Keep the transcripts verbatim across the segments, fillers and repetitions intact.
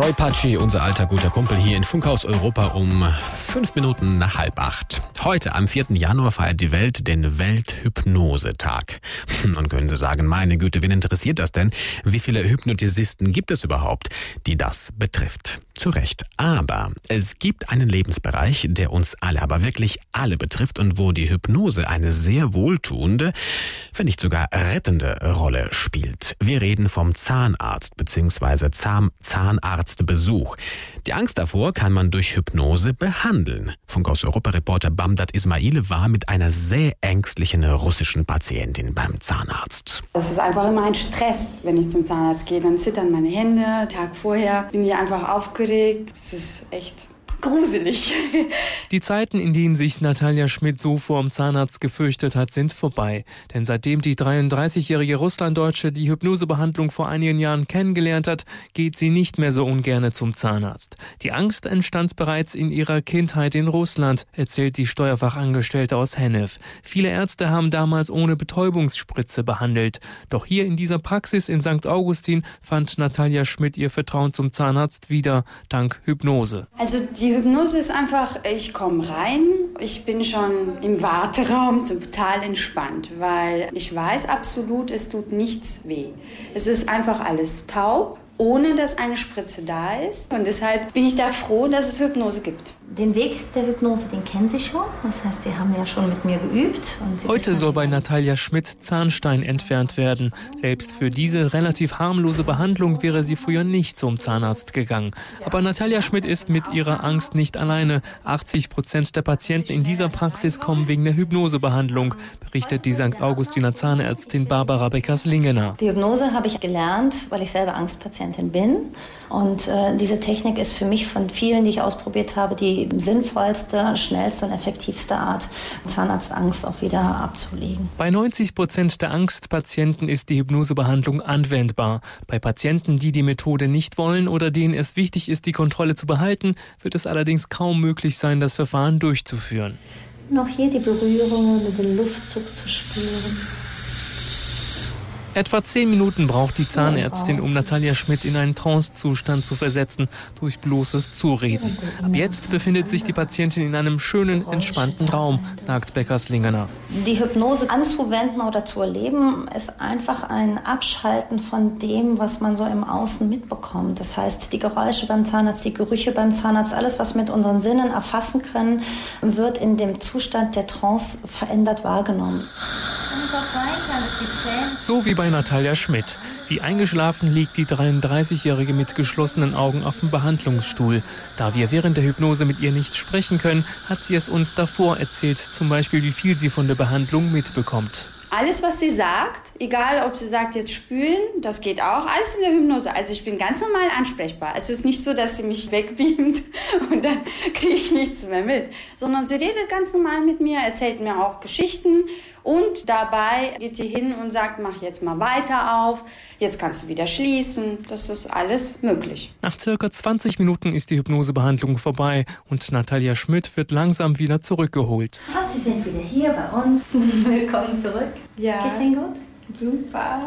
Roy Paci, unser alter guter Kumpel hier in Funkhaus Europa um fünf Minuten nach halb acht. Heute am vierten Januar feiert die Welt den Welthypnosetag. Und können Sie sagen, meine Güte, wen interessiert das denn? Wie viele Hypnotisisten gibt es überhaupt, die das betrifft? Zu Recht. Aber es gibt einen Lebensbereich, der uns alle, aber wirklich alle betrifft und wo die Hypnose eine sehr wohltuende, wenn nicht sogar rettende Rolle spielt. Wir reden vom Zahnarzt bzw. Zahnarztbesuch. Die Angst davor kann man durch Hypnose behandeln. Funkhaus Europa-Reporter Bamdad Ismail war mit einer sehr ängstlichen russischen Patientin beim Zahnarzt. Das ist einfach immer ein Stress, wenn ich zum Zahnarzt gehe. Dann zittern meine Hände, Tag vorher bin ich einfach aufgeregt. Es ist echt gruselig. Die Zeiten, in denen sich Natalia Schmidt so vor dem Zahnarzt gefürchtet hat, sind vorbei. Denn seitdem die dreiunddreißigjährige Russlanddeutsche die Hypnosebehandlung vor einigen Jahren kennengelernt hat, geht sie nicht mehr so ungerne zum Zahnarzt. Die Angst entstand bereits in ihrer Kindheit in Russland, erzählt die Steuerfachangestellte aus Hennef. Viele Ärzte haben damals ohne Betäubungsspritze behandelt. Doch hier in dieser Praxis in Sankt Augustin fand Natalia Schmidt ihr Vertrauen zum Zahnarzt wieder, dank Hypnose. Also die Die Hypnose ist einfach, ich komme rein, ich bin schon im Warteraum total entspannt, weil ich weiß absolut, es tut nichts weh. Es ist einfach alles taub, ohne dass eine Spritze da ist. Und deshalb bin ich da froh, dass es Hypnose gibt. Den Weg der Hypnose, den kennen Sie schon. Das heißt, Sie haben ja schon mit mir geübt. Und Sie Heute soll bei Natalia Schmidt Zahnstein entfernt werden. Selbst für diese relativ harmlose Behandlung wäre sie früher nicht zum Zahnarzt gegangen. Aber Natalia Schmidt ist mit ihrer Angst nicht alleine. achtzig Prozent der Patienten in dieser Praxis kommen wegen der Hypnosebehandlung, berichtet die Sankt Augustiner Zahnärztin Barbara Beckers-Lingener. Die Hypnose habe ich gelernt, weil ich selber Angstpatientin bin. Und äh, diese Technik ist für mich von vielen, die ich ausprobiert habe, die sinnvollste, schnellste und effektivste Art, Zahnarztangst auch wieder abzulegen. Bei neunzig Prozent der Angstpatienten ist die Hypnosebehandlung anwendbar. Bei Patienten, die die Methode nicht wollen oder denen es wichtig ist, die Kontrolle zu behalten, wird es allerdings kaum möglich sein, das Verfahren durchzuführen. Noch hier die Berührungen mit dem Luftzug zu spüren. Etwa zehn Minuten braucht die Zahnärztin, um Natalia Schmidt in einen Trancezustand zu versetzen, durch bloßes Zureden. Ab jetzt befindet sich die Patientin in einem schönen, entspannten Raum, sagt Beckers-Lingener. Die Hypnose anzuwenden oder zu erleben, ist einfach ein Abschalten von dem, was man so im Außen mitbekommt. Das heißt, die Geräusche beim Zahnarzt, die Gerüche beim Zahnarzt, alles, was wir mit unseren Sinnen erfassen können, wird in dem Zustand der Trance verändert wahrgenommen. So wie bei Natalia Schmidt. Wie eingeschlafen liegt die dreiunddreißigjährige mit geschlossenen Augen auf dem Behandlungsstuhl. Da wir während der Hypnose mit ihr nicht sprechen können, hat sie es uns davor erzählt, zum Beispiel, wie viel sie von der Behandlung mitbekommt. Alles, was sie sagt, egal ob sie sagt, jetzt spülen, das geht auch, alles in der Hypnose. Also ich bin ganz normal ansprechbar. Es ist nicht so, dass sie mich wegbeamt und dann kriege ich nichts mehr mit. Sondern sie redet ganz normal mit mir, erzählt mir auch Geschichten und dabei geht sie hin und sagt, mach jetzt mal weiter auf, jetzt kannst du wieder schließen. Das ist alles möglich. Nach circa zwanzig Minuten ist die Hypnosebehandlung vorbei und Natalia Schmidt wird langsam wieder zurückgeholt. Und Sie sind wieder hier bei uns. Willkommen zurück. Ja. Geht's Ihnen gut? Super.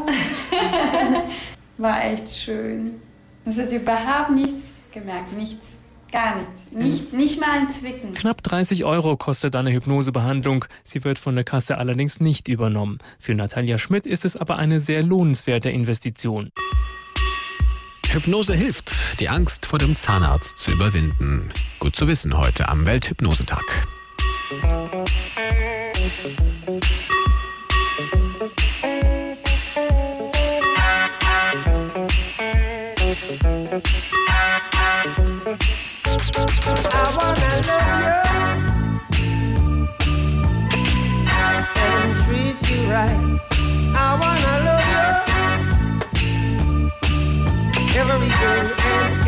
War echt schön. Es hat überhaupt nichts gemerkt, nichts. Gar nichts. Nicht, nicht mal ein Zwicken. Knapp dreißig Euro kostet eine Hypnosebehandlung. Sie wird von der Kasse allerdings nicht übernommen. Für Natalia Schmidt ist es aber eine sehr lohnenswerte Investition. Hypnose hilft, die Angst vor dem Zahnarzt zu überwinden. Gut zu wissen heute am Welthypnosetag. I wanna love you.